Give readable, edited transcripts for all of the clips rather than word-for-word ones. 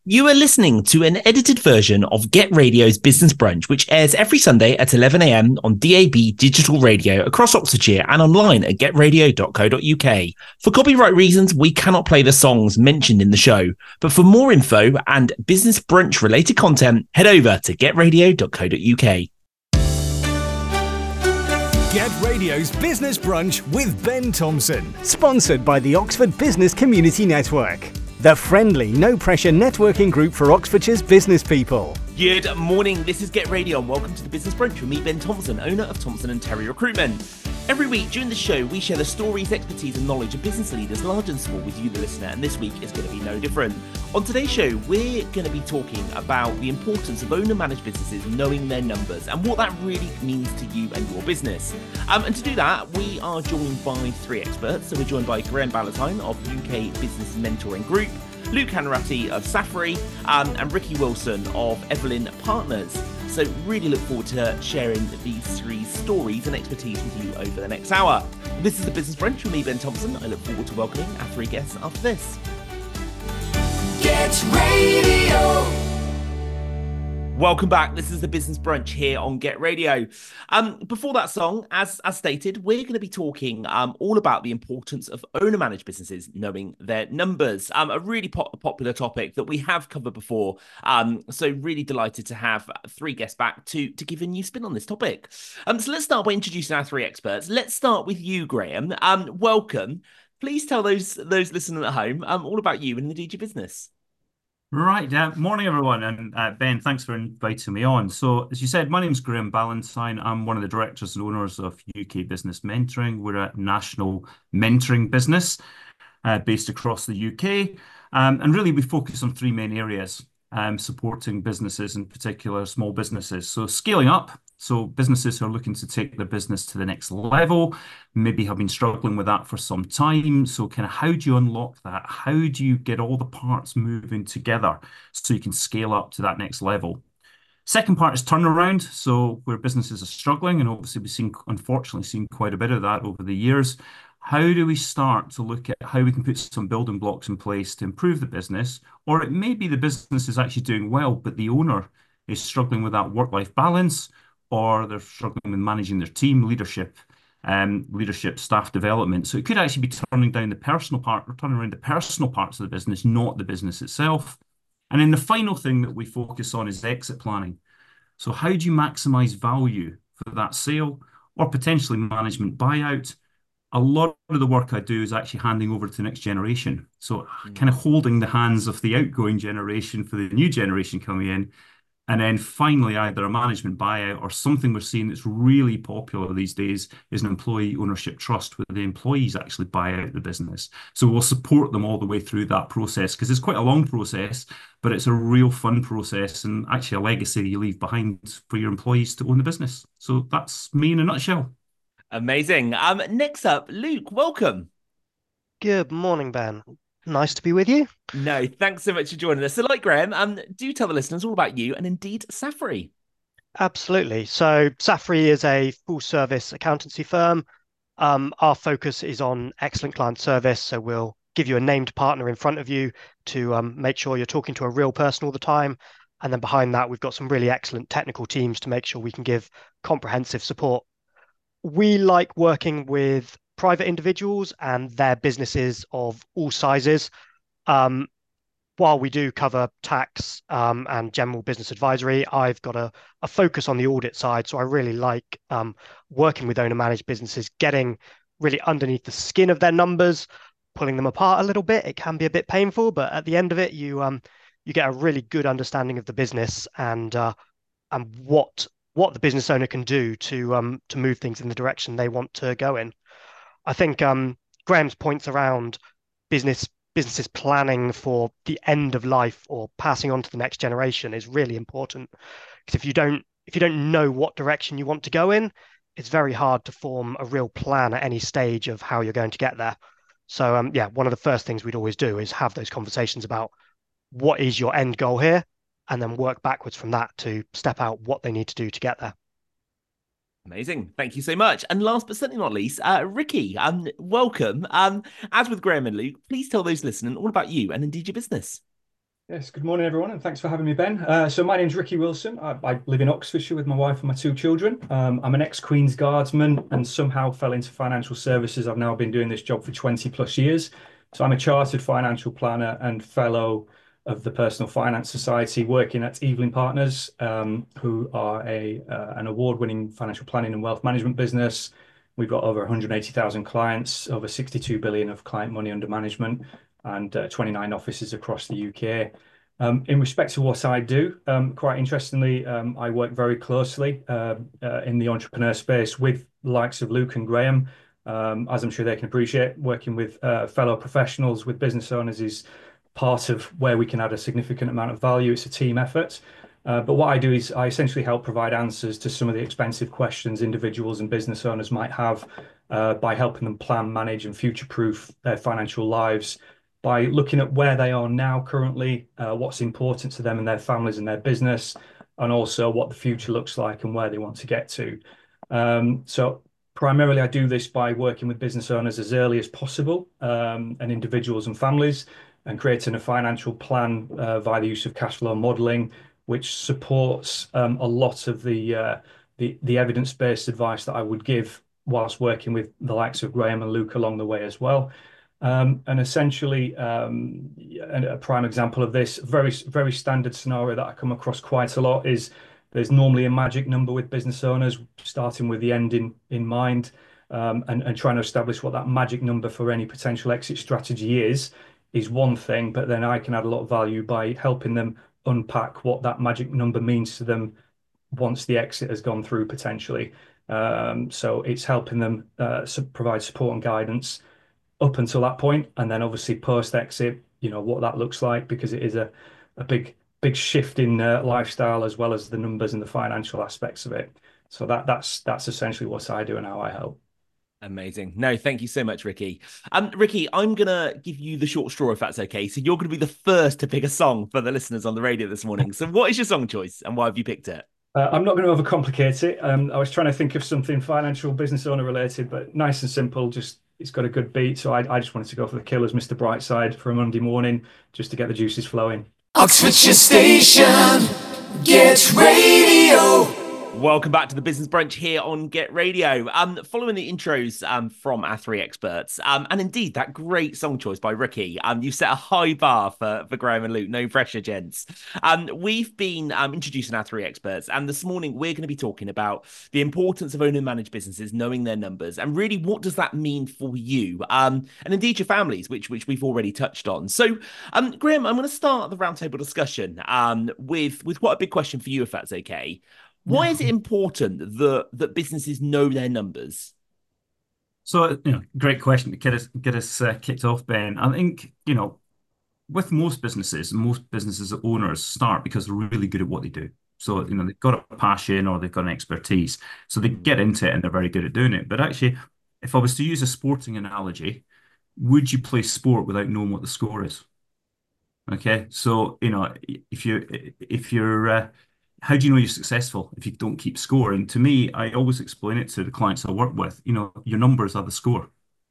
You are listening to an edited version of Get Radio's Business Brunch, which airs every Sunday at 11 a.m. on DAB digital radio across Oxfordshire and online at getradio.co.uk. For copyright reasons, we cannot play the songs mentioned in the show, but for more info and Business Brunch related content, head over to getradio.co.uk. Get Radio's Business Brunch with Ben Thompson, sponsored by the Oxford Business Community Network, the friendly, no-pressure networking group for Oxfordshire's business people. Good morning, this is Get Radio and welcome to the Business Brunch with me, Ben Thompson, owner of Thompson & Terry Recruitment. Every week during the show, we share the stories, expertise and knowledge of business leaders, large and small, with you, the listener, and this week is going to be no different. On today's show, we're going to be talking about the importance of owner-managed businesses knowing their numbers and what that really means to you and your business. And to do that, we are joined by three experts. So we're joined by Graham Ballantyne of UK Business Mentoring Group, Luke Hanratty of Safri, and Ricky Wilson of Evelyn Partners. So really look forward to sharing these three stories and expertise with you over the next hour. This is the Business Brunch with me, Ben Thompson. I look forward to welcoming our three guests after this. Get Radio. Welcome back. This is the Business Brunch here on Get Radio. Before that song, as stated, we're going to be talking all about the importance of owner-managed businesses knowing their numbers. A really popular topic that we have covered before. So really delighted to have three guests back to give a new spin on this topic. So let's start by introducing our three experts. Let's start with you, Graham. Welcome. Please tell those listening at home all about you and indeed your business. Right. Morning, everyone. And Ben, thanks for inviting me on. So, as you said, my name's Graham Ballantyne. I'm one of the directors and owners of UK Business Mentoring. We're a national mentoring business based across the UK. And really, we focus on three main areas, supporting businesses, in particular small businesses. So, scaling up. So businesses who are looking to take their business to the next level, maybe have been struggling with that for some time. So kind of how do you unlock that? How do you get all the parts moving together so you can scale up to that next level? Second part is turnaround. So where businesses are struggling, and obviously unfortunately seen quite a bit of that over the years. How do we start to look at how we can put some building blocks in place to improve the business? Or it may be the business is actually doing well, but the owner is struggling with that work-life balance, or they're struggling with managing their team, leadership, staff development. So it could actually be turning down the personal part or turning around the personal parts of the business, not the business itself. And then the final thing that we focus on is exit planning. So how do you maximize value for that sale or potentially management buyout? A lot of the work I do is actually handing over to the next generation. So kind of holding the hands of the outgoing generation for the new generation coming in. And then finally, either a management buyout or something we're seeing that's really popular these days is an employee ownership trust where the employees actually buy out the business. So we'll support them all the way through that process because it's quite a long process, but it's a real fun process and actually a legacy you leave behind for your employees to own the business. So that's me in a nutshell. Amazing. Next up, Luke, welcome. Good morning, Ben. Nice to be with you. No, thanks so much for joining us. So like Graham, do tell the listeners all about you and indeed Safri. Absolutely. So Safri is a full-service accountancy firm. Our focus is on excellent client service. So we'll give you a named partner in front of you to make sure you're talking to a real person all the time. And then behind that, we've got some really excellent technical teams to make sure we can give comprehensive support. We like working with private individuals and their businesses of all sizes. While we do cover tax and general business advisory, I've got a focus on the audit side. So I really like working with owner-managed businesses, getting really underneath the skin of their numbers, pulling them apart a little bit. It can be a bit painful, but at the end of it, you get a really good understanding of the business and what the business owner can do to move things in the direction they want to go in. I think Graham's points around businesses planning for the end of life or passing on to the next generation is really important. Because if you don't know what direction you want to go in, it's very hard to form a real plan at any stage of how you're going to get there. So one of the first things we'd always do is have those conversations about what is your end goal here, and then work backwards from that to step out what they need to do to get there. Amazing. Thank you so much. And last but certainly not least, Ricky, welcome. As with Graham and Luke, please tell those listening all about you and indeed your business. Yes, good morning, everyone, and thanks for having me, Ben. So my name's Ricky Wilson. I live in Oxfordshire with my wife and my two children. I'm an ex-Queen's Guardsman and somehow fell into financial services. I've now been doing this job for 20 plus years. So I'm a chartered financial planner and fellow of the Personal Finance Society, working at Evelyn Partners, who are an award-winning financial planning and wealth management business. We've got over 180,000 clients, over 62 billion of client money under management, and 29 offices across the UK. In respect to what I do, quite interestingly, I work very closely in the entrepreneur space with the likes of Luke and Graham. As I'm sure they can appreciate, working with fellow professionals, with business owners is part of where we can add a significant amount of value. It's a team effort. But what I do is I essentially help provide answers to some of the expensive questions individuals and business owners might have by helping them plan, manage, and future-proof their financial lives by looking at where they are now currently, what's important to them and their families and their business, and also what the future looks like and where they want to get to. So primarily, I do this by working with business owners as early as possible, and individuals and families, and creating a financial plan via the use of cash flow modeling, which supports a lot of the evidence-based advice that I would give whilst working with the likes of Graham and Luke along the way as well. And essentially, a prime example of this, very standard scenario that I come across quite a lot is there's normally a magic number with business owners, starting with the end in mind, and trying to establish what that magic number for any potential exit strategy is one thing, but then I can add a lot of value by helping them unpack what that magic number means to them once the exit has gone through potentially. So it's helping them provide support and guidance up until that point, and then obviously post exit, what that looks like, because it is a big shift in lifestyle as well as the numbers and the financial aspects of it. So that's essentially what I do and how I help. Amazing. No, thank you so much, Ricky. Ricky, I'm gonna give you the short straw if that's okay. So you're gonna be the first to pick a song for the listeners on the radio this morning. So what is your song choice and why have you picked it? I'm not going to overcomplicate it. I was trying to think of something financial, business owner related, but nice and simple. Just it's got a good beat. So I just wanted to go for the Killers, Mr. Brightside, for a Monday morning, just to get the juices flowing. Oxfordshire Station, Get Radio. Welcome back to the Business Brunch here on Get Radio. Following the intros from our three experts, and indeed that great song choice by Ricky, you set a high bar for Graham and Luke. No pressure, gents. We've been introducing our three experts, and this morning we're going to be talking about the importance of owner and managed businesses, knowing their numbers, and really what does that mean for you, and indeed your families, which we've already touched on. So, Graham, I'm going to start the roundtable discussion with quite a big question for you, if that's okay. Why is it important that businesses know their numbers? So, great question to get us kicked off, Ben. I think, with most businesses owners start because they're really good at what they do. So, they've got a passion or they've got an expertise. So they get into it and they're very good at doing it. But actually, if I was to use a sporting analogy, would you play sport without knowing what the score is? Okay. So, if you're how do you know you're successful if you don't keep score? And to me, I always explain it to the clients I work with, your numbers are the score.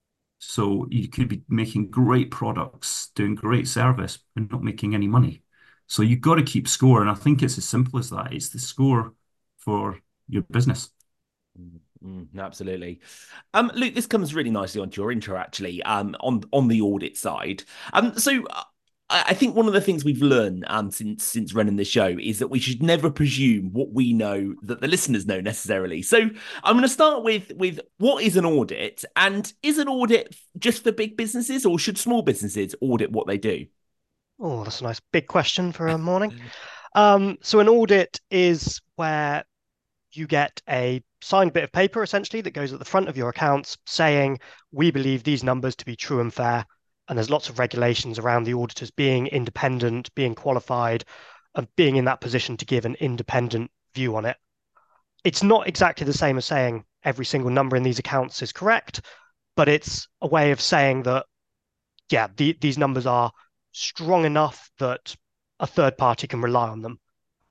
So you could be making great products, doing great service, and not making any money. So you've got to keep score. And I think it's as simple as that. It's the score for your business. Absolutely. Luke, this comes really nicely onto your intro, actually, on the audit side. So I think one of the things we've learned since running the show is that we should never presume what we know that the listeners know necessarily. So I'm going to start with what is an audit, and is an audit just for big businesses, or should small businesses audit what they do? Oh, that's a nice big question for a morning. So an audit is where you get a signed bit of paper, essentially, that goes at the front of your accounts saying, we believe these numbers to be true and fair. And there's lots of regulations around the auditors being independent, being qualified, and being in that position to give an independent view on it. It's not exactly the same as saying every single number in these accounts is correct, but it's a way of saying that, yeah, these numbers are strong enough that a third party can rely on them.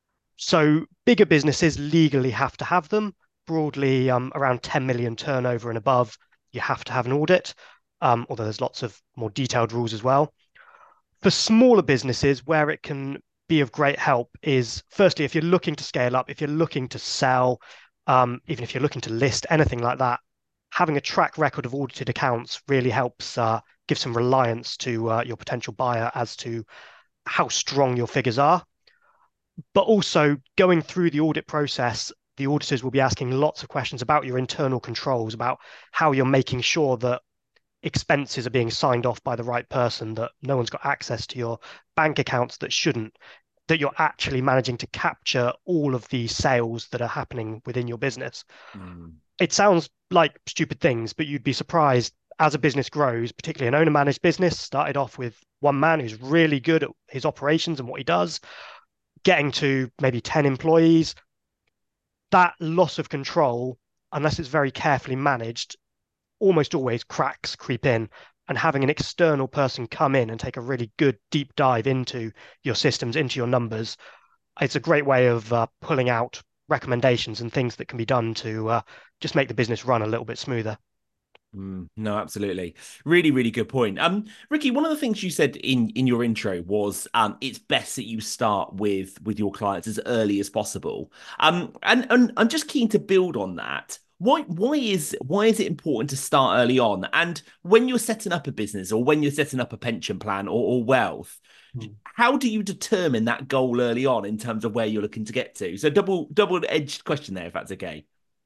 So bigger businesses legally have to have them. Broadly, around 10 million turnover and above, you have to have an audit. Although there's lots of more detailed rules as well. For smaller businesses, where it can be of great help is, firstly, if you're looking to scale up, if you're looking to sell, even if you're looking to list, anything like that, having a track record of audited accounts really helps give some reliance to your potential buyer as to how strong your figures are. But also going through the audit process, the auditors will be asking lots of questions about your internal controls, about how you're making sure that expenses are being signed off by the right person, that no one's got access to your bank accounts that shouldn't, that you're actually managing to capture all of the sales that are happening within your business. It sounds like stupid things, but you'd be surprised as a business grows, particularly an owner-managed business, started off with one man who's really good at his operations and what he does, getting to maybe 10 employees. That loss of control, unless it's very carefully managed, almost always cracks creep in, and having an external person come in and take a really good deep dive into your systems, into your numbers, it's a great way of pulling out recommendations and things that can be done to just make the business run a little bit smoother. No, absolutely. Really, really good point. Ricky, one of the things you said in your intro was it's best that you start with your clients as early as possible. And I'm just keen to build on that. Why is it important to start early on? And when you're setting up a business or when you're setting up a pension plan or wealth, how do you determine that goal early on in terms of where you're looking to get to? So double-edged question there, if that's okay.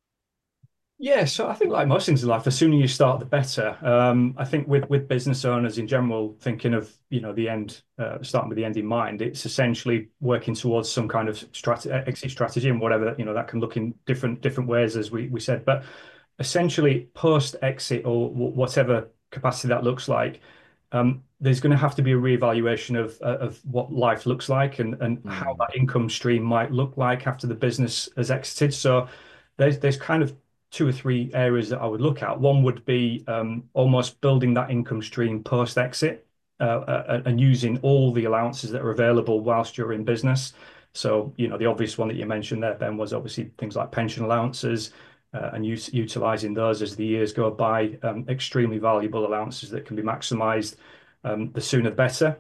Yeah, so I think like most things in life, the sooner you start, the better. I think with business owners in general, thinking of the end, starting with the end in mind, it's essentially working towards some kind of exit strategy and whatever that can look in different ways, as we said. But essentially, post exit or whatever capacity that looks like, there's going to have to be a reevaluation of what life looks like and how that income stream might look like after the business has exited. So there's kind of two or three areas that I would look at. One would be almost building that income stream post exit and using all the allowances that are available whilst you're in business. So, the obvious one that you mentioned there, Ben, was obviously things like pension allowances and utilizing those as the years go by. Extremely valuable allowances that can be maximized. The sooner the better.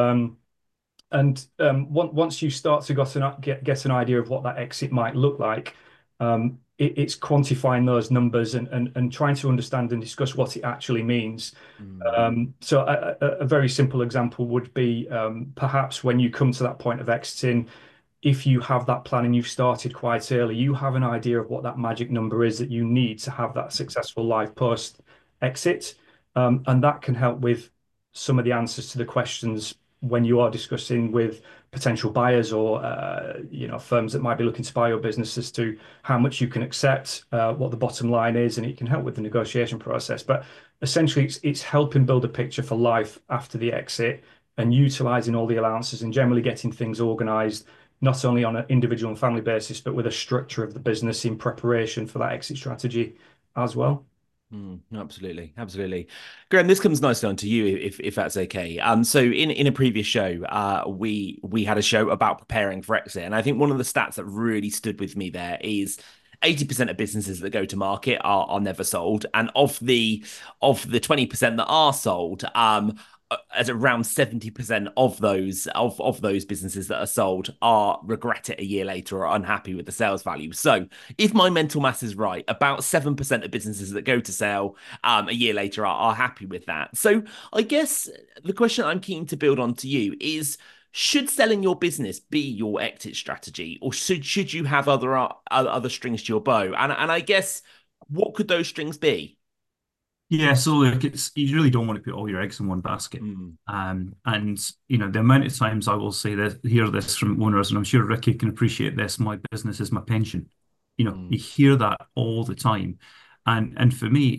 Once you start to get an idea of what that exit might look like, it's quantifying those numbers and trying to understand and discuss what it actually means. So a very simple example would be perhaps when you come to that point of exiting, if you have that plan and you've started quite early, you have an idea of what that magic number is that you need to have that successful life post exit. And that can help with some of the answers to the questions when you are discussing with potential buyers or firms that might be looking to buy your business as to how much you can accept, what the bottom line is, and it can help with the negotiation process. But essentially, it's helping build a picture for life after the exit and utilizing all the allowances and generally getting things organized, not only on an individual and family basis, but with a structure of the business in preparation for that exit strategy as well. Absolutely. Graham, this comes nicely onto you if that's okay. So in a previous show, we had a show about preparing for exit, and I think one of the stats that really stood with me there is 80% of businesses that go to market are never sold, and of the 20% that are sold, as around 70% of those businesses that are sold are regret it a year later or unhappy with the sales value. So if my mental math is right, about 7% of businesses that go to sell a year later are happy with that. So I guess the question I'm keen to build on to you is, should selling your business be your exit strategy, or should you have other strings to your bow? And I guess, what could those strings be? Yeah, so look, you really don't want to put all your eggs in one basket. And the amount of times I will hear this from owners, and I'm sure Ricky can appreciate this, my business is my pension. You hear that all the time. And for me,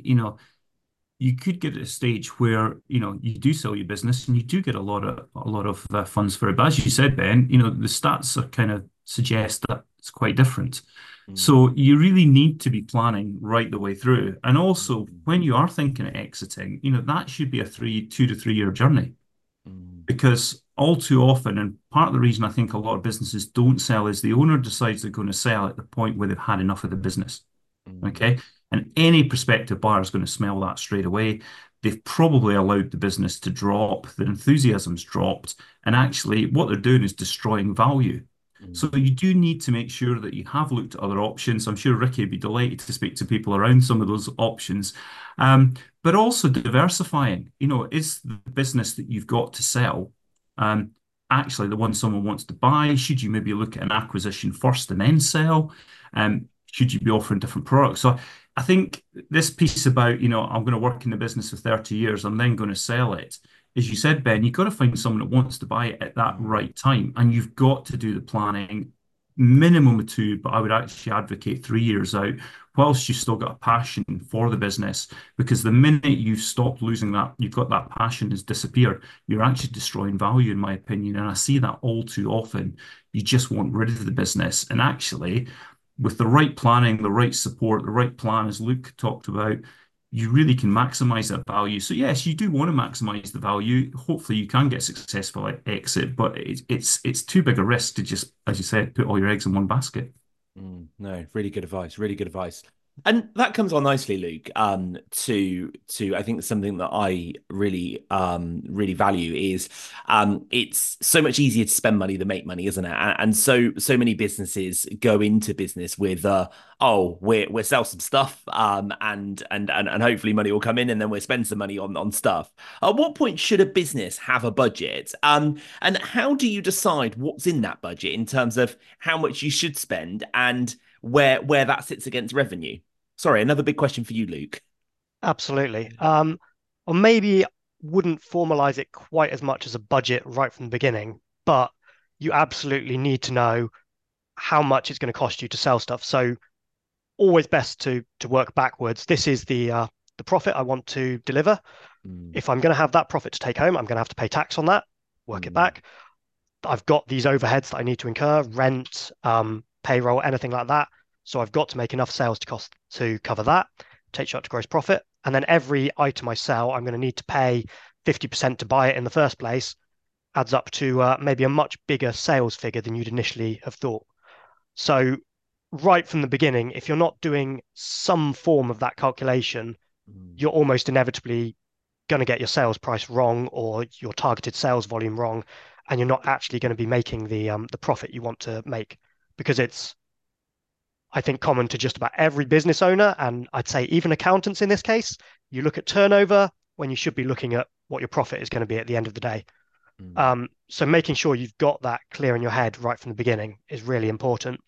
you could get at a stage where, you do sell your business and you do get a lot of funds for it. But as you said, Ben, the stats are kind of suggest that it's quite different. So you really need to be planning right the way through. And also, when you are thinking of exiting, that should be a 2 to 3 year journey. Because all too often, and part of the reason I think a lot of businesses don't sell is the owner decides they're going to sell at the point where they've had enough of the business. Okay. And any prospective buyer is going to smell that straight away. they've probably allowed the business to drop, their enthusiasm's dropped, and actually what they're doing is destroying value. So you do need to make sure that you have looked at other options. I'm sure Ricky would be delighted to speak to people around some of those options. But also diversifying, is the business that you've got to sell actually the one someone wants to buy? Should you maybe look at an acquisition first and then sell? Should you be offering different products? So I think this piece about, I'm going to work in the business for 30 years, I'm then going to sell it. As you said, Ben, you've got to find someone that wants to buy it at that right time. And you've got to do the planning, minimum of 2, but I would actually advocate 3 years out, whilst you've still got a passion for the business. Because the minute you've stopped losing that, you've got that passion has disappeared, you're actually destroying value, in my opinion. And I see that all too often. You just want rid of the business. And actually, with the right planning, the right support, the right plan, as Luke talked about, you really can maximize that value. So yes, you do want to maximize the value. Hopefully you can get successful exit, but it's too big a risk to just, as you said, put all your eggs in one basket. No, really good advice. Really good advice. And that comes on nicely, Luke, to I think something that I really really value is it's so much easier to spend money than make money, isn't it? And so many businesses go into business with we'll sell some stuff and hopefully money will come in, and then we'll spend some money on stuff. At what point should a business have a budget? And how do you decide what's in that budget in terms of how much you should spend and where that sits against revenue? Sorry, another big question for you, Luke. Absolutely. Or maybe wouldn't formalize it quite as much as a budget right from the beginning, but you absolutely need to know how much it's going to cost you to sell stuff. So always best to work backwards. This is the profit I want to deliver. If I'm going to have that profit to take home, I'm going to have to pay tax on that, work it back. I've got these overheads that I need to incur, rent, payroll, anything like that. So I've got to make enough sales to cover that, take you up to gross profit. And then every item I sell, I'm going to need to pay 50% to buy it in the first place, adds up to maybe a much bigger sales figure than you'd initially have thought. So right from the beginning, if you're not doing some form of that calculation, you're almost inevitably going to get your sales price wrong or your targeted sales volume wrong, and you're not actually going to be making the profit you want to make, because it's, I think, common to just about every business owner, and I'd say even accountants in this case. You look at turnover when you should be looking at what your profit is going to be at the end of the day. So making sure you've got that clear in your head right from the beginning is really important.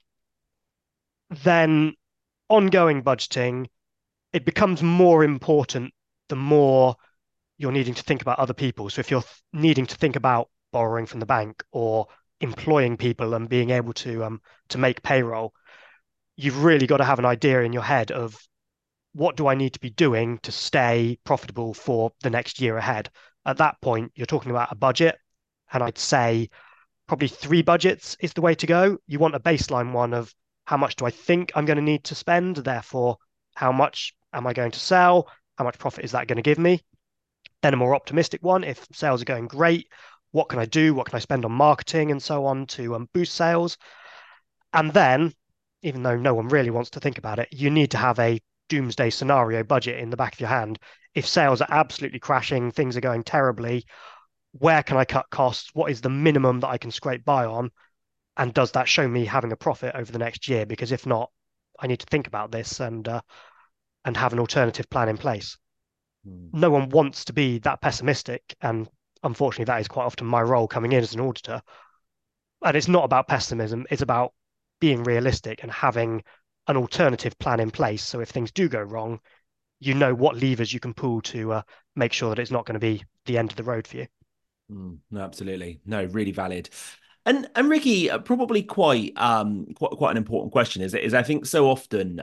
Then ongoing budgeting, it becomes more important the more you're needing to think about other people. So if you're needing to think about borrowing from the bank or employing people and being able to make payroll, you've really got to have an idea in your head of what do I need to be doing to stay profitable for the next year ahead. At that point, you're talking about a budget, and I'd say probably 3 budgets is the way to go. You want a baseline one of how much do I think I'm going to need to spend, therefore how much am I going to sell, how much profit is that going to give me. Then a more optimistic one, if sales are going great, what can I do, what can I spend on marketing and so on to boost sales. And then, even though no one really wants to think about it, you need to have a doomsday scenario budget in the back of your hand. If sales are absolutely crashing, things are going terribly, where can I cut costs? What is the minimum that I can scrape by on? And does that show me having a profit over the next year? Because if not, I need to think about this and have an alternative plan in place. No one wants to be that pessimistic, and unfortunately that is quite often my role coming in as an auditor. And it's not about pessimism, it's about being realistic and having an alternative plan in place. So if things do go wrong, you know what levers you can pull to make sure that it's not going to be the end of the road for you. No, absolutely. No, really valid. And Ricky, probably quite an important question is I think so often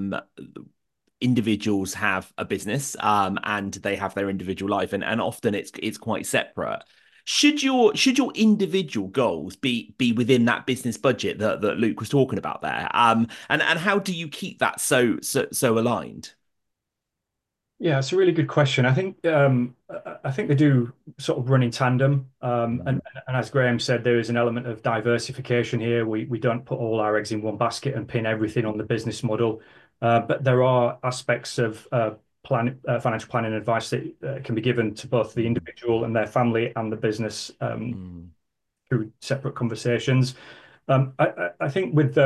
individuals have a business and they have their individual life, and often it's quite separate. Should your individual goals be within that business budget that Luke was talking about there? And how do you keep that so aligned? Yeah, it's a really good question. I think they do sort of run in tandem. And as Graham said, there is an element of diversification here. We don't put all our eggs in one basket and pin everything on the business model. But there are aspects of financial planning advice that can be given to both the individual and their family and the business through separate conversations. I think with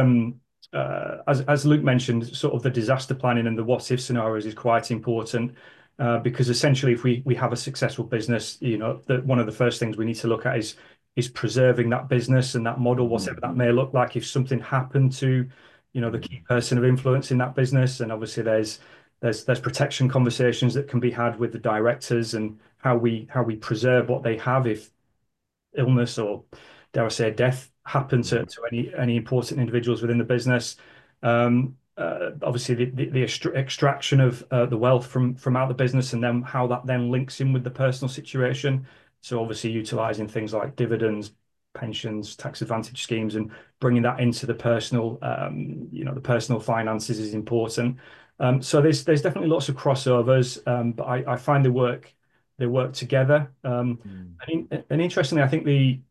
as Luke mentioned, sort of the disaster planning and the what if scenarios is quite important. Because essentially, if we have a successful business, one of the first things we need to look at is preserving that business and that model, whatever that may look like. If something happened to, the key person of influence in that business, and obviously there's protection conversations that can be had with the directors and how we preserve what they have if illness or, dare I say, death happen to any important individuals within the business. Obviously the extraction of the wealth from out the business, and then how that then links in with the personal situation. So obviously utilizing things like dividends, pensions, tax advantage schemes, and bringing that into the personal, the personal finances is important. So there's definitely lots of crossovers, but I find they work together. And interestingly, I think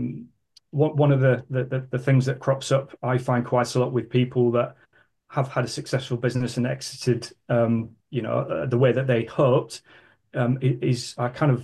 one of the things that crops up, I find quite a lot with people that have had a successful business and exited, the way that they hoped, is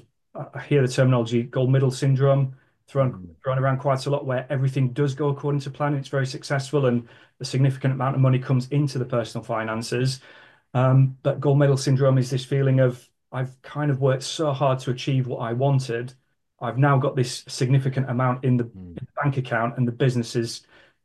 I hear the terminology gold medal syndrome thrown around quite a lot, where everything does go according to plan. It's very successful, and a significant amount of money comes into the personal finances. But gold medal syndrome is this feeling of, I've kind of worked so hard to achieve what I wanted. I've now got this significant amount in the bank account, and the business is,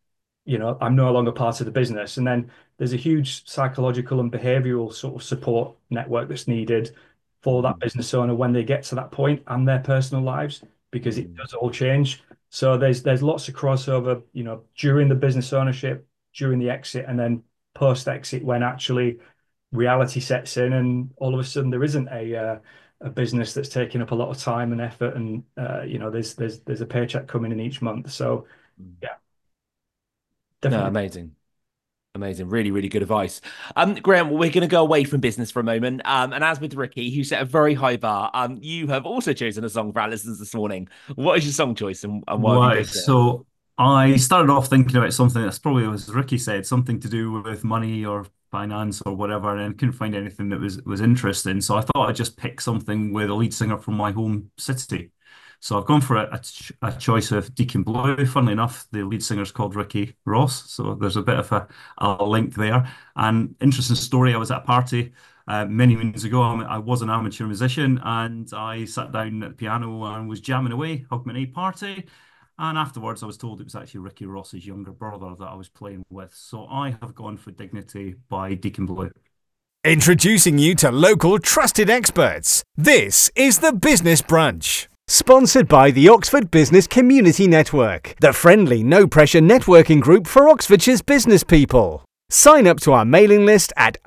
I'm no longer part of the business. And then there's a huge psychological and behavioral sort of support network that's needed for that business owner when they get to that point and their personal lives, because it does all change. So there's lots of crossover, during the business ownership, during the exit, and then post exit, when actually reality sets in, and all of a sudden there isn't a business that's taking up a lot of time and effort, and there's a paycheck coming in each month. So yeah, definitely. No, amazing, really, really good advice. Graham, we're going to go away from business for a moment, and as with Ricky, who set a very high bar, you have also chosen a song for our listeners this morning. What is your song choice, and why have you picked it? So I started off thinking about something that's probably, as Ricky said, something to do with money or finance or whatever, and couldn't find anything that was interesting. So I thought I'd just pick something with a lead singer from my home city. So I've gone for a choice of Deacon Blue. Funnily enough, the lead singer is called Ricky Ross, so there's a bit of a link there. And interesting story, I was at a party many moons ago. I was an amateur musician, and I sat down at the piano and was jamming away, Hogmanay party. And afterwards, I was told it was actually Ricky Ross's younger brother that I was playing with. So I have gone for Dignity by Deacon Blue. Introducing you to local trusted experts. This is the Business Brunch. Sponsored by the Oxford Business Community Network, the friendly, no-pressure networking group for Oxfordshire's business people. Sign up to our mailing list at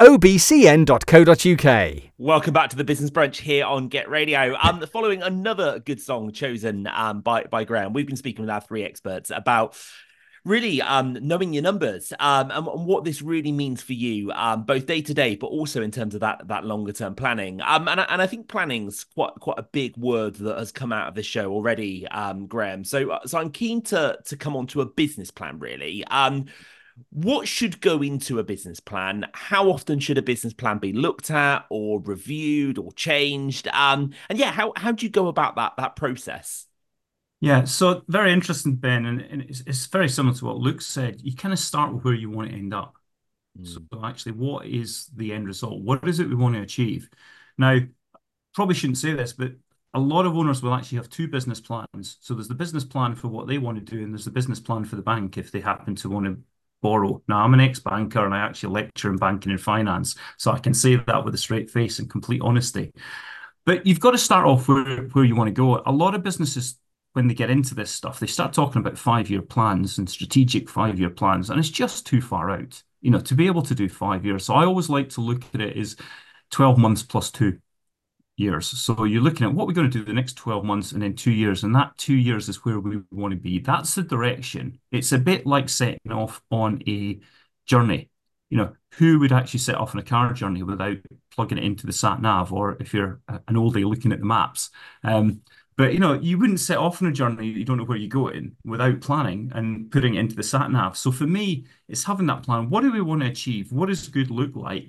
obcn.co.uk. Welcome back to the Business Brunch here on Get Radio. Following another good song chosen by Graham, we've been speaking with our three experts about really knowing your numbers and what this really means for you, both day to day, but also in terms of that longer term planning. And I think planning's quite a big word that has come out of this show already, Graham. So I'm keen to come on to a business plan, really. What should go into a business plan? How often should a business plan be looked at or reviewed or changed? And yeah, how do you go about that process? Yeah, so very interesting, Ben, and it's very similar to what Luke said. You kind of start with where you want to end up. So actually, what is the end result? What is it we want to achieve? Now, probably shouldn't say this, but a lot of owners will actually have two business plans. So there's the business plan for what they want to do, and there's the business plan for the bank if they happen to want to borrow. Now, I'm an ex-banker, and I actually lecture in banking and finance, so I can say that with a straight face and complete honesty. But you've got to start off where you want to go. A lot of businesses, when they get into this stuff, they start talking about 5-year plans and strategic 5-year plans, and it's just too far out, to be able to do 5 years. So I always like to look at it as 12 months plus 2 years. So you're looking at what we're going to do the next 12 months and then 2 years, and that 2 years is where we want to be. That's the direction. It's a bit like setting off on a journey. Who would actually set off on a car journey without plugging it into the sat nav, or if you're an oldie looking at the maps? But, you wouldn't set off on a journey you don't know where you're going without planning and putting it into the sat nav. So for me, it's having that plan. What do we want to achieve? What does good look like?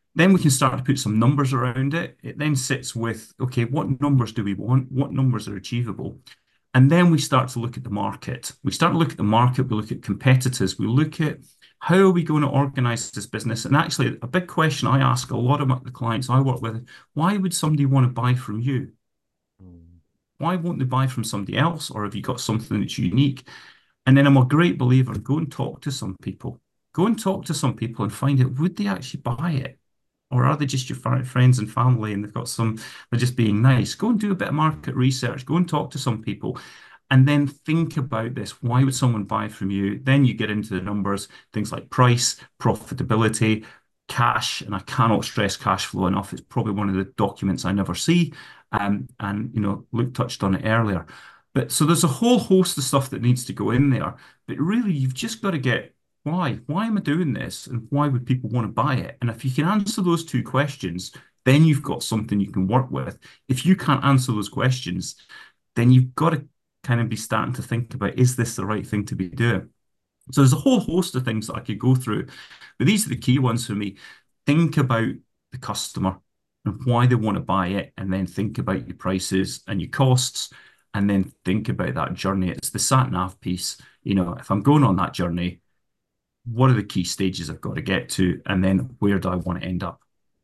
Then we can start to put some numbers around it. It then sits with, okay, what numbers do we want? What numbers are achievable? And then we start to look at the market. We start to look at the market, we look at competitors, we look at how are we going to organize this business? And actually, a big question I ask a lot of the clients I work with, why would somebody want to buy from you? Why won't they buy from somebody else? Or have you got something that's unique? And then I'm a great believer, go and talk to some people. Go and talk to some people and find out, would they actually buy it? Or are they just your friends and family and they're just being nice? Go and do a bit of market research. Go and talk to some people and then think about this. Why would someone buy from you? Then you get into the numbers, things like price, profitability, cash, and I cannot stress cash flow enough. It's probably one of the documents I never see. And Luke touched on it earlier. But so there's a whole host of stuff that needs to go in there. But really, you've just got to get why? Why am I doing this? And why would people want to buy it? And if you can answer those two questions, then you've got something you can work with. If you can't answer those questions, then you've got to kind of be starting to think about, is this the right thing to be doing? So there's a whole host of things that I could go through, but these are the key ones for me. Think about the customer and why they want to buy it, and then think about your prices and your costs, and then think about that journey. It's the sat nav piece. If I'm going on that journey, what are the key stages I've got to get to, and then where do I want to end up?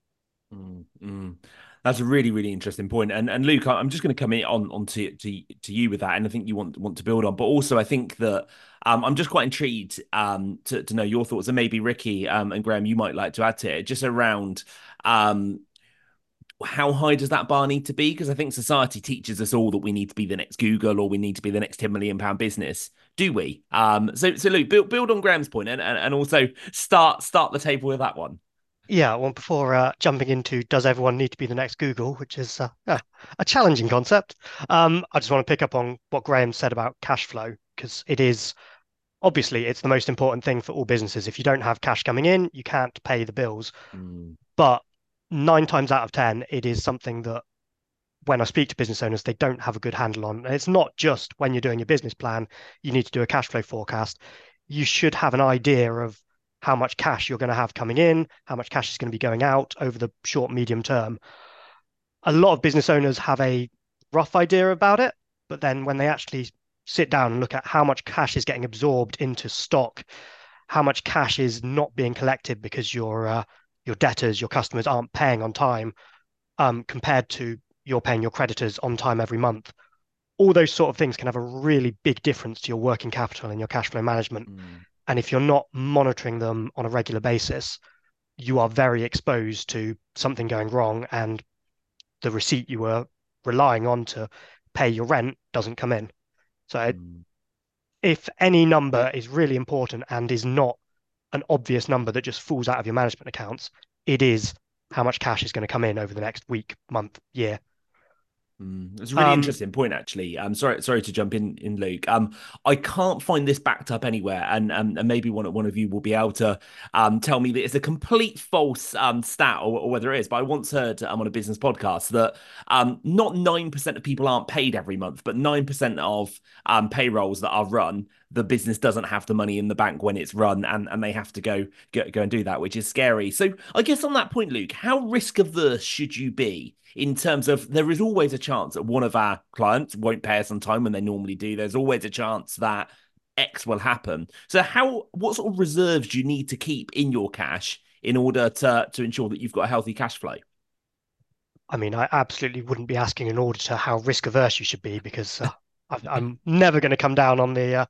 That's a really, really interesting point. And Luke, I'm just going to come in on to you with that, and I think you want to build on. But also, I think that I'm just quite intrigued to know your thoughts, and maybe Ricky and Graham, you might like to add to it, just around how high does that bar need to be? Because I think society teaches us all that we need to be the next Google or we need to be the next £10 million business. Do we? So Luke, build on Graham's point and also start the table with that one. Yeah, well, before jumping into does everyone need to be the next Google, which is a challenging concept, I just want to pick up on what Graham said about cash flow, because obviously it's the most important thing for all businesses. If you don't have cash coming in, you can't pay the bills. But 9 times out of 10, it is something that when I speak to business owners, they don't have a good handle on. And it's not just when you're doing your business plan, you need to do a cash flow forecast. You should have an idea of how much cash you're going to have coming in, how much cash is going to be going out over the short, medium term. A lot of business owners have a rough idea about it, but then when they actually sit down and look at how much cash is getting absorbed into stock, how much cash is not being collected because your debtors, your customers aren't paying on time, compared to you're paying your creditors on time every month. All those sort of things can have a really big difference to your working capital and your cash flow management. And if you're not monitoring them on a regular basis, you are very exposed to something going wrong and the receipt you were relying on to pay your rent doesn't come in. So if any number is really important and is not an obvious number that just falls out of your management accounts, it is how much cash is going to come in over the next week, month, year. It's a really interesting point, actually. I'm sorry to jump in, Luke. I can't find this backed up anywhere, and maybe one of you will be able to tell me that it's a complete false stat, or whether it is. But I once heard on a business podcast that not 9% of people aren't paid every month, but 9% of payrolls that are run, the business doesn't have the money in the bank when it's run, and they have to go and do that, which is scary. So I guess on that point, Luke, how risk averse should you be? In terms of, there is always a chance that one of our clients won't pay us on time when they normally do. There's always a chance that X will happen. So what sort of reserves do you need to keep in your cash in order to ensure that you've got a healthy cash flow? I mean, I absolutely wouldn't be asking an auditor how risk averse you should be, because I'm never going to come down on the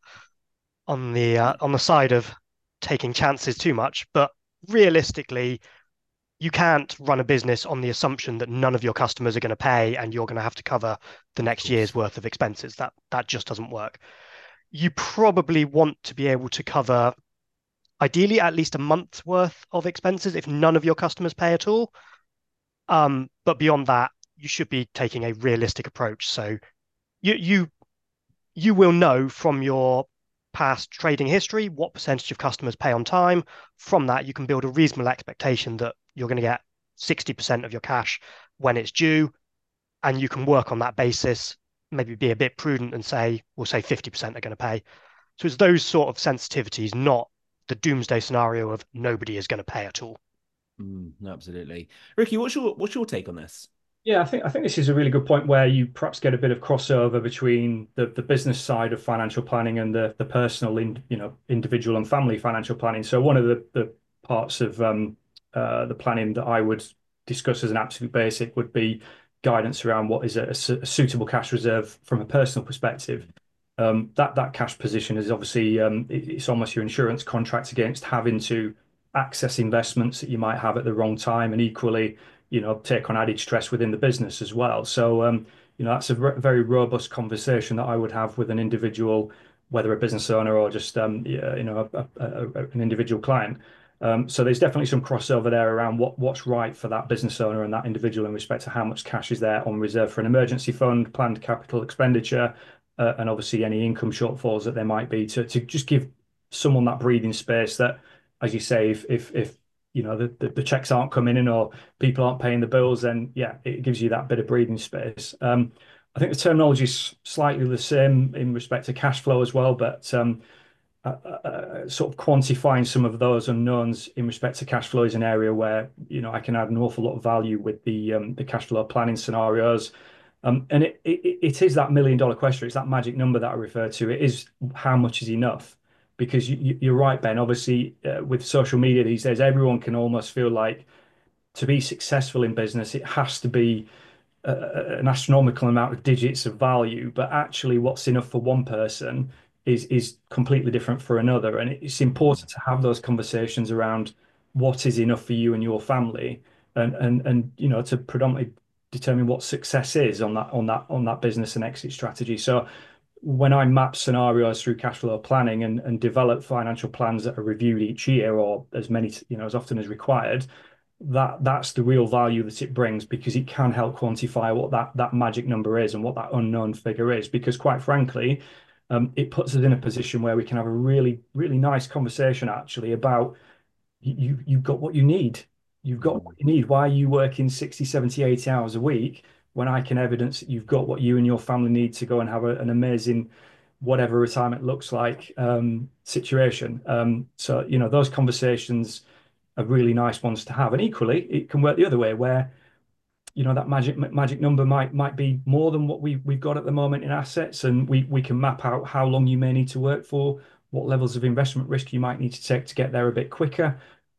side of taking chances too much. But realistically, you can't run a business on the assumption that none of your customers are going to pay and you're going to have to cover the next year's worth of expenses. That just doesn't work. You probably want to be able to cover, ideally, at least a month's worth of expenses if none of your customers pay at all. But beyond that, you should be taking a realistic approach. So you will know from your past trading history what percentage of customers pay on time. From that, you can build a reasonable expectation that you're going to get 60% of your cash when it's due, and you can work on that basis, maybe be a bit prudent and we'll say 50% are going to pay. So it's those sort of sensitivities, not the doomsday scenario of nobody is going to pay at all. Absolutely. Ricky, what's your take on this? Yeah, I think this is a really good point where you perhaps get a bit of crossover between the business side of financial planning and the personal individual and family financial planning. So one of the parts of the planning that I would discuss as an absolute basic would be guidance around what is a suitable cash reserve from a personal perspective. That cash position is obviously it's almost your insurance contract against having to access investments that you might have at the wrong time, and equally, take on added stress within the business as well. So, that's a very robust conversation that I would have with an individual, whether a business owner or just an individual client. So there's definitely some crossover there around what's right for that business owner and that individual in respect to how much cash is there on reserve for an emergency fund, planned capital expenditure, and obviously any income shortfalls that there might be to just give someone that breathing space that, as you say, if the checks aren't coming in or people aren't paying the bills, then yeah, it gives you that bit of breathing space. I think the terminology is slightly the same in respect to cash flow as well, but sort of quantifying some of those unknowns in respect to cash flow is an area where I can add an awful lot of value with the cash flow planning scenarios. And it is that $1 million question. It's that magic number that I refer to. It is how much is enough? Because you're right, Ben. Obviously, with social media these days, everyone can almost feel like to be successful in business, it has to be an astronomical amount of digits of value, but actually what's enough for one person is completely different for another. And it's important to have those conversations around what is enough for you and your family, and to predominantly determine what success is on that business and exit strategy. So when I map scenarios through cash flow planning and develop financial plans that are reviewed each year or as many, as often as required, that's the real value that it brings, because it can help quantify what that magic number is and what that unknown figure is. Because quite frankly, it puts us in a position where we can have a really, really nice conversation actually about you've got what you need. You've got what you need. Why are you working 60, 70, 80 hours a week when I can evidence that you've got what you and your family need to go and have an amazing, whatever retirement looks like, situation. So, those conversations are really nice ones to have. And equally, it can work the other way where, that magic number might be more than what we've got at the moment in assets, and we can map out how long you may need to work for, what levels of investment risk you might need to take to get there a bit quicker,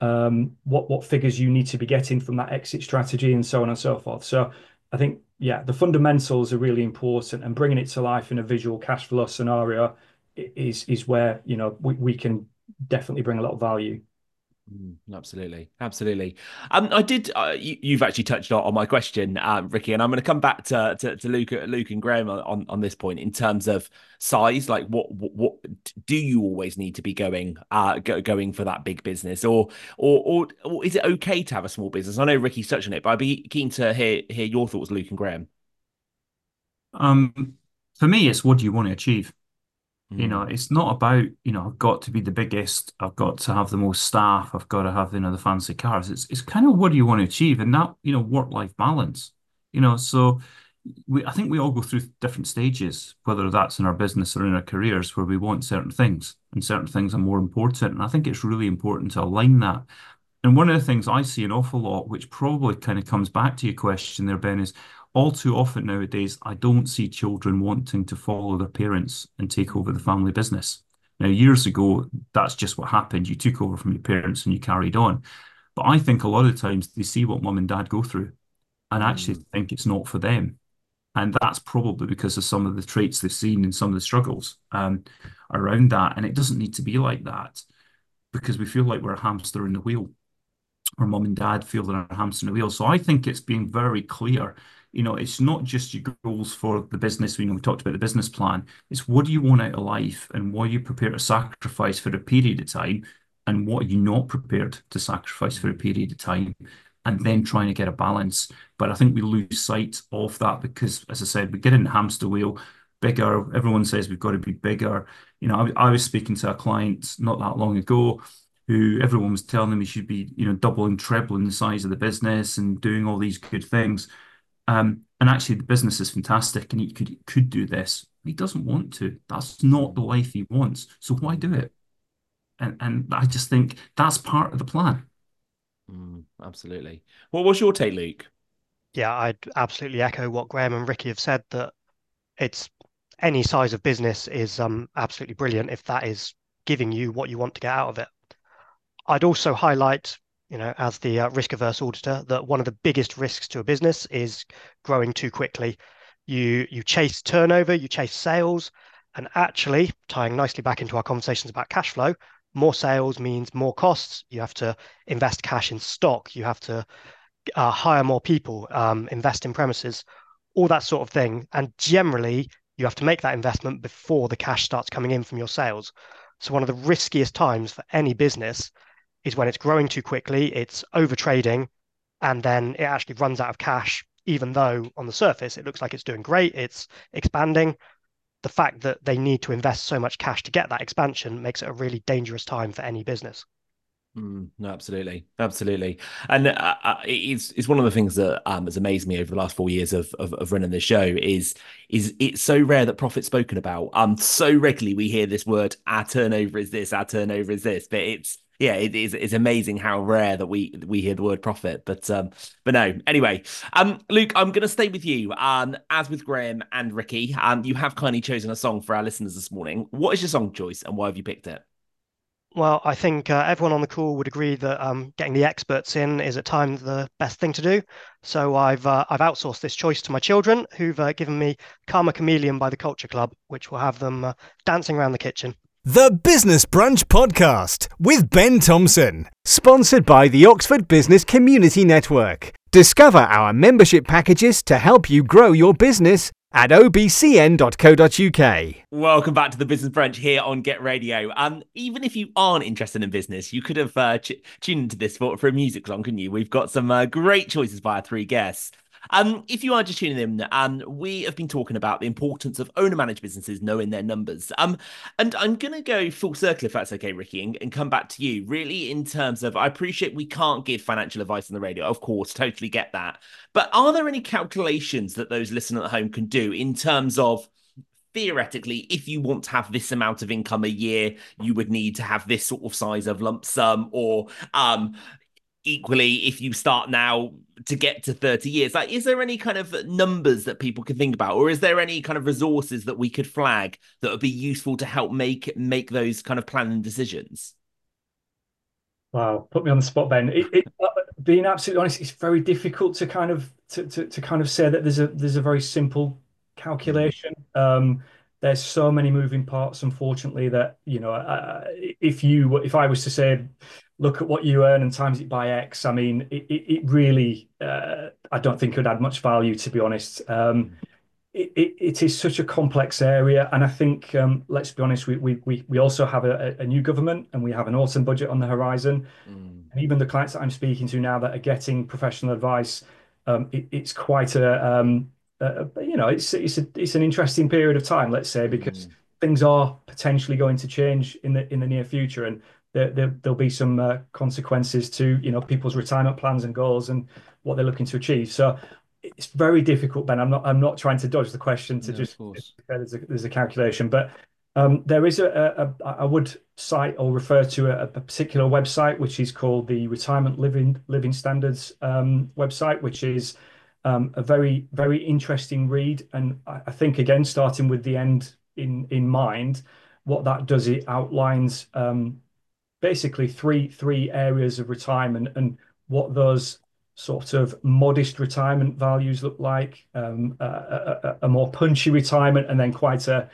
what figures you need to be getting from that exit strategy, and so on and so forth. So I think, yeah, the fundamentals are really important, and bringing it to life in a visual cash flow scenario is where we can definitely bring a lot of value. Absolutely, absolutely. I did. You've actually touched on my question, Ricky, and I'm going to come back to Luke and Graham on this point in terms of size. Like, what do you always need to be going for that big business, or is it okay to have a small business? I know Ricky's touched on it, but I'd be keen to hear your thoughts, Luke and Graham. For me, it's what do you want to achieve? It's not about, I've got to be the biggest, I've got to have the most staff, I've got to have, the fancy cars. It's kind of what do you want to achieve, and that, work-life balance. So I think we all go through different stages, whether that's in our business or in our careers, where we want certain things, and certain things are more important. And I think it's really important to align that. And one of the things I see an awful lot, which probably kind of comes back to your question there, Ben, is all too often nowadays, I don't see children wanting to follow their parents and take over the family business. Now, years ago, that's just what happened. You took over from your parents and you carried on. But I think a lot of times they see what mum and dad go through and actually think it's not for them. And that's probably because of some of the traits they've seen and some of the struggles around that. And it doesn't need to be like that, because we feel like we're a hamster in the wheel, or mum and dad feel they're a hamster in the wheel. So I think it's being very clear. It's not just your goals for the business. We talked about the business plan. It's what do you want out of life, and what are you prepared to sacrifice for a period of time, and what are you not prepared to sacrifice for a period of time, and then trying to get a balance. But I think we lose sight of that because, as I said, we get in the hamster wheel, bigger. Everyone says we've got to be bigger. I was speaking to a client not that long ago who everyone was telling him he should be, doubling, trebling the size of the business and doing all these good things. And actually, the business is fantastic, and he could do this. He doesn't want to. That's not the life he wants. So why do it? And I just think that's part of the plan. Absolutely. What's your take, Luke? Yeah, I'd absolutely echo what Graham and Ricky have said, that it's any size of business is absolutely brilliant if that is giving you what you want to get out of it. I'd also highlight, as the risk-averse auditor, that one of the biggest risks to a business is growing too quickly. You chase turnover, you chase sales, and actually, tying nicely back into our conversations about cash flow, more sales means more costs. You have to invest cash in stock. You have to hire more people, invest in premises, all that sort of thing. And generally, you have to make that investment before the cash starts coming in from your sales. So one of the riskiest times for any business is when it's growing too quickly, it's over trading, and then it actually runs out of cash, even though on the surface it looks like it's doing great, it's expanding. The fact that they need to invest so much cash to get that expansion makes it a really dangerous time for any business. No, absolutely, and it's one of the things that has amazed me over the last 4 years of running the show is it's so rare that profit's spoken about. So regularly we hear this word, our turnover is this, our turnover is this, but it's amazing how rare that we hear the word profit. But no, anyway, Luke, I'm going to stay with you. As with Graham and Ricky, you have kindly chosen a song for our listeners this morning. What is your song choice, and why have you picked it? Well, I think everyone on the call would agree that getting the experts in is at times the best thing to do. So I've outsourced this choice to my children, who've given me Karma Chameleon by the Culture Club, which will have them dancing around the kitchen. The Business Brunch Podcast with Ben Thompson, sponsored by the Oxford Business Community Network. Discover our membership packages to help you grow your business at obcn.co.uk. Welcome back to the Business Brunch here on Get Radio. Even if you aren't interested in business, you could have tuned into this for a music song, couldn't you? We've got some great choices by our three guests. If you are just tuning in, we have been talking about the importance of owner-managed businesses knowing their numbers. And I'm going to go full circle, if that's okay, Ricky, and come back to you, really, in terms of, I appreciate we can't give financial advice on the radio, of course, totally get that. But are there any calculations that those listening at home can do in terms of, theoretically, if you want to have this amount of income a year, you would need to have this sort of size of lump sum, or equally, if you start now to get to 30 years, like, is there any kind of numbers that people can think about, or is there any kind of resources that we could flag that would be useful to help make those kind of planning decisions? Wow, put me on the spot, Ben. Being absolutely honest, it's very difficult to kind of say that there's a very simple calculation. There's so many moving parts, unfortunately, that if I was to say, look at what you earn and times it by X, I mean, it really I don't think it would add much value, to be honest. It is such a complex area, and I think let's be honest, we also have a new government, and we have an autumn budget on the horizon. And even the clients that I'm speaking to now that are getting professional advice, it's quite it's an interesting period of time, let's say, because things are potentially going to change in the near future, and there'll be some consequences to people's retirement plans and goals and what they're looking to achieve. So it's very difficult, Ben. I'm not trying to dodge the question to just there's a calculation, but there is I would cite or refer to a particular website which is called the Retirement Living Standards website, which is a very, very interesting read. And I think, again, starting with the end in mind, what that does, it outlines basically three areas of retirement and what those sort of modest retirement values look like, a more punchy retirement, and then quite a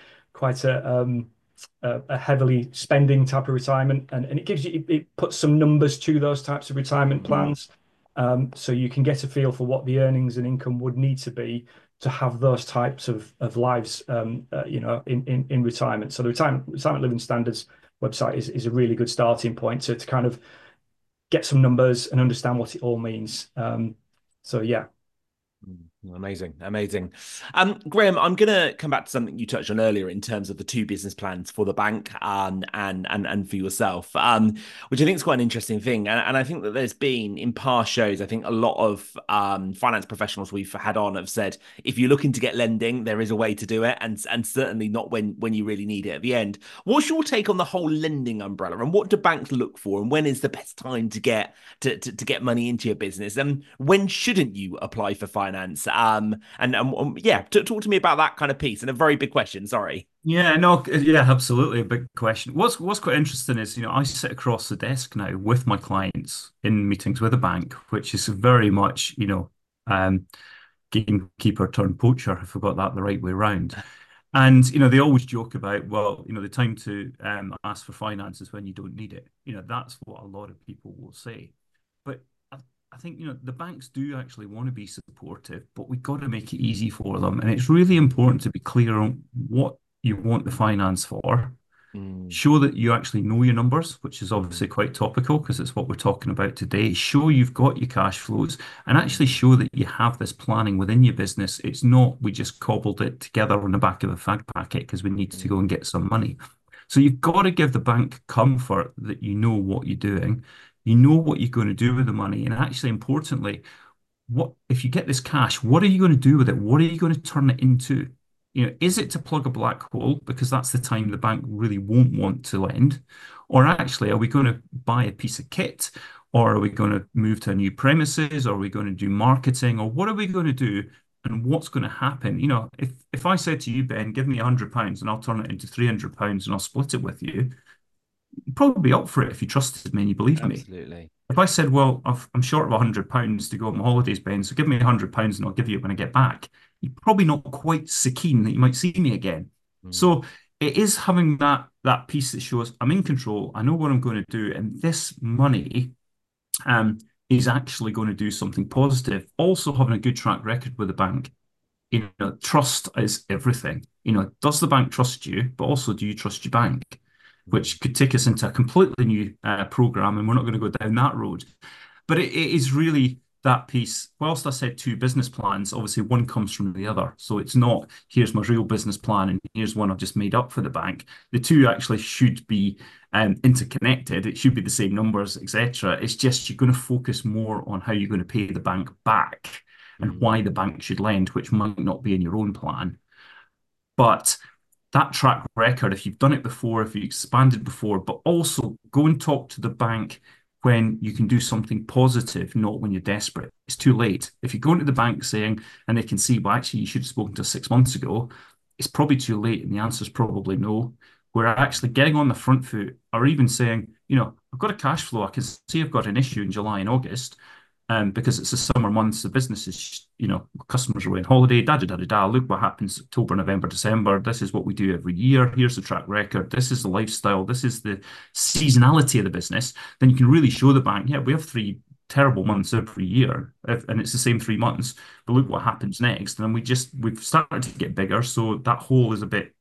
heavily spending type of retirement, and it puts some numbers to those types of retirement plans, so you can get a feel for what the earnings and income would need to be to have those types of lives, in retirement. So the retirement living standards website is a really good starting point to kind of get some numbers and understand what it all means. So yeah. Amazing, amazing. Graham, I'm gonna come back to something you touched on earlier in terms of the two business plans for the bank, and for yourself, which I think is quite an interesting thing. And I think that there's been in past shows, I think a lot of finance professionals we've had on have said if you're looking to get lending, there is a way to do it, and certainly not when you really need it at the end. What's your take on the whole lending umbrella, and what do banks look for, and when is the best time to get to get money into your business, and when shouldn't you apply for finance? Yeah, talk to me about that kind of piece. And a very big question. Sorry. Yeah, no, yeah, absolutely. A big question. What's quite interesting is, I sit across the desk now with my clients in meetings with a bank, which is very much, gamekeeper turned poacher, if I got that the right way round. And, they always joke about, well, the time to ask for finance is when you don't need it. That's what a lot of people will say. But I think, the banks do actually want to be supportive, but we've got to make it easy for them. And it's really important to be clear on what you want the finance for. Show that you actually know your numbers, which is obviously quite topical because it's what we're talking about today. Show you've got your cash flows and actually show that you have this planning within your business. It's not we just cobbled it together on the back of a fag packet because we need to go and get some money. So you've got to give the bank comfort that you know what you're doing, you know what you're going to do with the money, and actually importantly, what if you get this cash, what are you going to do with it? What are you going to turn it into? Is it to plug a black hole because that's the time the bank really won't want to lend? Or actually, are we going to buy a piece of kit? Or are we going to move to a new premises? Or are we going to do marketing? Or what are we going to do? And what's going to happen? If I said to you, Ben, give me £100 and I'll turn it into £300 and I'll split it with you, you'd probably be up for it if you trusted me and you believed me. Absolutely. If I said, well, I'm short of £100 to go on my holidays, Ben, so give me £100 and I'll give you it when I get back, you're probably not quite so keen that you might see me again. So it is having that piece that shows I'm in control, I know what I'm going to do, and this money is actually going to do something positive. Also having a good track record with the bank. Trust is everything. Does the bank trust you, but also do you trust your bank? Which could take us into a completely new program, and we're not going to go down that road. But it is really that piece. Whilst I said two business plans, obviously one comes from the other. So it's not, here's my real business plan and here's one I've just made up for the bank. The two actually should be interconnected. It should be the same numbers, etc. It's just you're going to focus more on how you're going to pay the bank back and why the bank should lend, which might not be in your own plan. But that track record, if you've done it before, if you expanded before, but also go and talk to the bank when you can do something positive, not when you're desperate. It's too late. If you go into the bank saying, and they can see, well, actually, you should have spoken to us 6 months ago, it's probably too late. And the answer is probably no. We're actually getting on the front foot or even saying, I've got a cash flow. I can see I've got an issue in July and August. Because it's the summer months, the businesses, customers are away on holiday, look what happens October, November, December. This is what we do every year. Here's the track record. This is the lifestyle. This is the seasonality of the business. Then you can really show the bank, yeah, we have 3 terrible months every year, and it's the same 3 months, but look what happens next. And we've started to get bigger, so that hole is a bit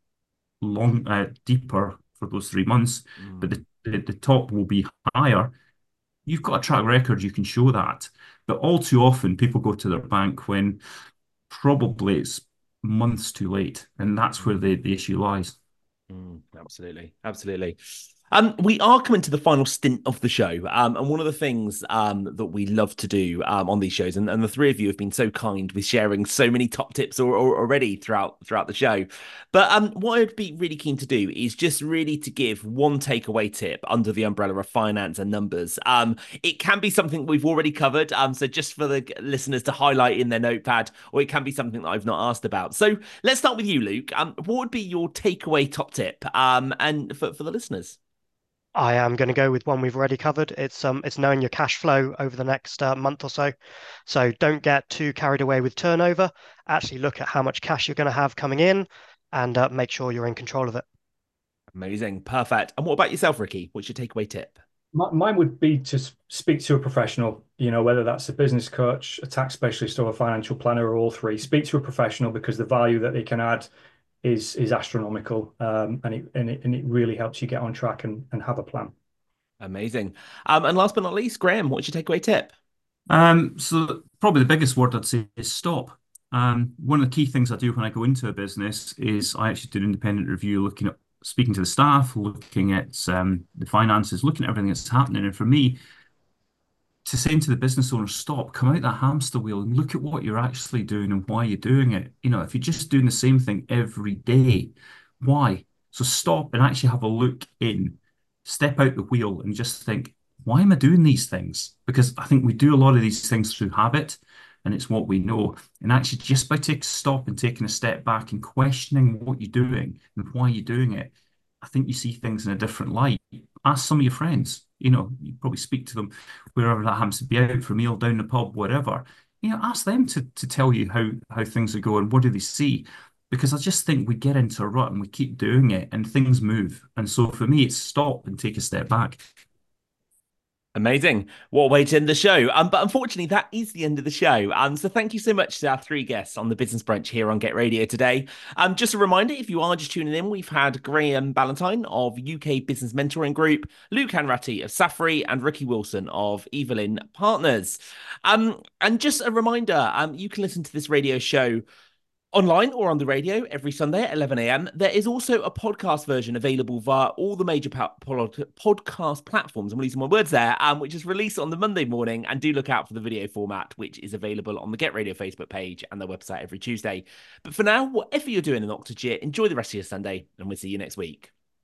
deeper for those 3 months, but the top will be higher. You've got a track record, you can show that. But all too often, people go to their bank when probably it's months too late. And that's where the issue lies. Absolutely. Absolutely. We are coming to the final stint of the show. And one of the things that we love to do on these shows, and the three of you have been so kind with sharing so many top tips already throughout the show. But what I'd be really keen to do is just really to give one takeaway tip under the umbrella of finance and numbers. It can be something we've already covered. So just for the listeners to highlight in their notepad, or it can be something that I've not asked about. So let's start with you, Luke. What would be your takeaway top tip and for the listeners? I am going to go with one we've already covered. It's knowing your cash flow over the next month or so. So don't get too carried away with turnover. Actually look at how much cash you're going to have coming in and make sure you're in control of it. Amazing. Perfect. And what about yourself, Ricky? What's your takeaway tip? Mine would be to speak to a professional, whether that's a business coach, a tax specialist, or a financial planner, or all three. Speak to a professional because the value that they can add is astronomical, and it really helps you get on track and have a plan. Amazing. And last but not least, Graham, what's your takeaway tip? So probably the biggest word I'd say is stop. One of the key things I do when I go into a business is I actually do an independent review, looking at speaking to the staff, looking at the finances, looking at everything that's happening. And for me, to saying to the business owner, stop, come out that hamster wheel and look at what you're actually doing and why you're doing it. If you're just doing the same thing every day, why? So stop and actually have a look in, step out the wheel and just think, why am I doing these things? Because I think we do a lot of these things through habit and it's what we know. And actually, just by taking a stop and taking a step back and questioning what you're doing and why you're doing it, I think you see things in a different light. Ask some of your friends, you probably speak to them wherever that happens to be, out for a meal, down the pub, whatever. Ask them to tell you how things are going, what do they see? Because I just think we get into a rut and we keep doing it and things move. And so for me, it's stop and take a step back. Amazing. What a way to end the show. But unfortunately, that is the end of the show. So thank you so much to our three guests on the Business Brunch here on Get Radio today. Just a reminder, if you are just tuning in, we've had Graham Ballantyne of UK Business Mentoring Group, Luke Hanratty of Safri, and Ricky Wilson of Evelyn Partners. And just a reminder, you can listen to this radio show online or on the radio every Sunday at 11 a.m. There is also a podcast version available via all the major podcast platforms. I'm losing my words there, which is released on the Monday morning. And do look out for the video format, which is available on the Get Radio Facebook page and their website every Tuesday. But for now, whatever you're doing in Oxfordshire, enjoy the rest of your Sunday, and we'll see you next week.